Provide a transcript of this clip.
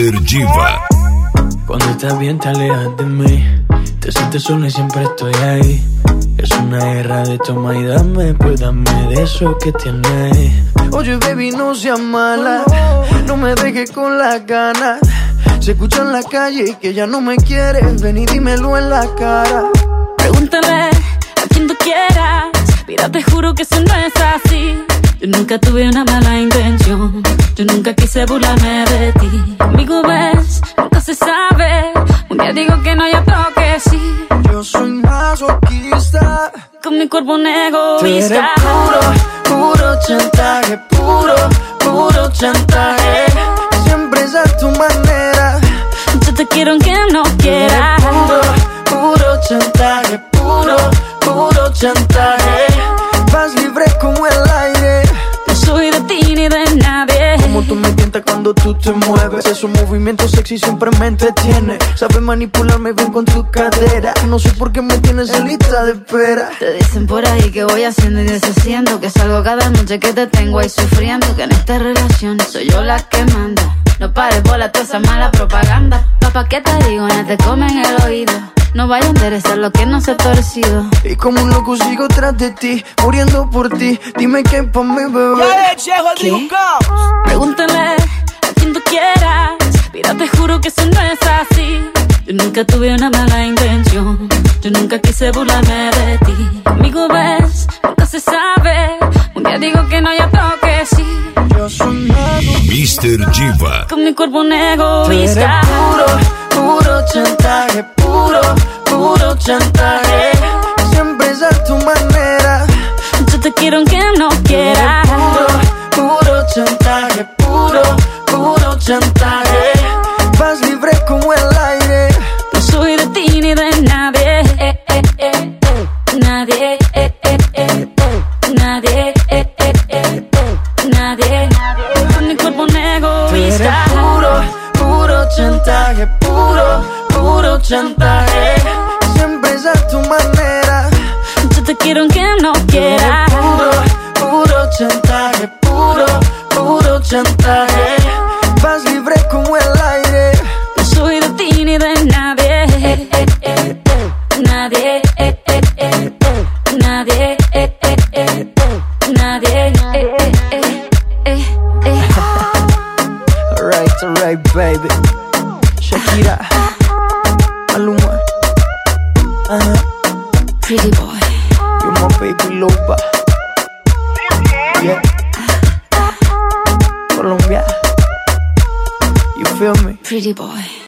Mr. Giva. Cuando estás bien te alejas de mí, te sientes sola y siempre estoy ahí. Es una guerra de toma y dame, pues dame de eso que tienes. Oye baby, no seas mala, no me dejes con las ganas. Se escucha en la calle que ya no me quieres, ven y dímelo en la cara. Pregúntale a quien tú quieras, mira te juro que eso no es así. Yo nunca tuve una mala intención, yo nunca quise burlarme de ti. Conmigo ves, nunca se sabe, un día digo que no y otro que sí. Yo soy masoquista, con mi cuerpo un egoísta. Tú eres puro chantaje, puro chantaje. Siempre es a tu manera, yo te quiero aunque no quieras. Puro chantaje, puro chantaje. Vas libre como el aire, no soy de ti ni de nadie. Como tú me tientas cuando tú te mueves, esos movimientos sexy siempre me entretiene. Sabes manipularme bien con tu cadera, no sé por qué me tienes en lista de espera. Te dicen por ahí que voy haciendo y deshaciendo, que salgo cada noche que te tengo ahí sufriendo, que en esta relación soy yo la que manda. No pares bola toda esa mala propaganda. Papá, ¿qué te digo? No te comen el oído, no vaya a interesar lo que no se ha torcido. Y como un loco sigo tras de ti, muriendo por ti. Dime qué pa' mi bebé. ¿Qué? Pregúntale a quien tú quieras, mira te juro que eso no es así. Yo nunca tuve una mala intención, yo nunca quise burlarme de ti. Conmigo ves, nunca se sabe, un día digo que no y otro que sí. Yo soy Mr. Giva. Con mi cuerpo un egoísta. Puro chantaje, puro chantaje. Siempre es a tu manera, yo te quiero aunque no quieras. Puro chantaje, puro chantaje. Vas libre como el aire, no soy de ti ni de nadie. Nadie, nadie, nadie. Con mi cuerpo un egoísta. Puro chantaje, puro chantaje. Siempre es a tu manera, yo te quiero aunque no quieras. Puro chantaje, puro chantaje. Vas libre como el aire, no soy de ti ni de nadie. Nadie, nadie, nadie. Alright, baby. Shakira, Maluma, Pretty boy, you're my baby loba. Yeah, Colombia, you feel me? pretty boy.